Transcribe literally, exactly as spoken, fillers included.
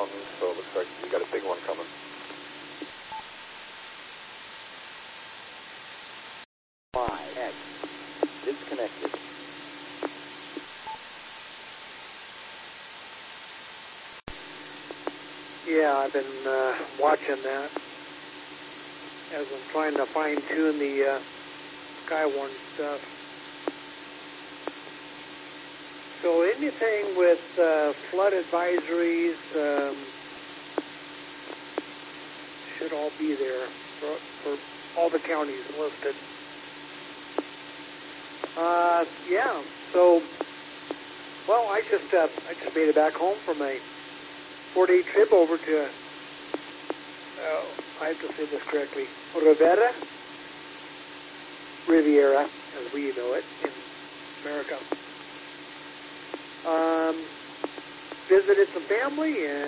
mountains, so it looks like you got a big one coming. five X disconnected. Yeah, I've been uh, watching that as I'm trying to fine-tune the uh, Skywarn stuff. So anything with uh, flood advisories um, should all be there for, for all the counties listed. Uh, yeah, so, well, I just uh, I just made it back home from a four-day trip over to, uh, I have to say this correctly, Rivera, Riviera, as we know it in America. Um, visited some family and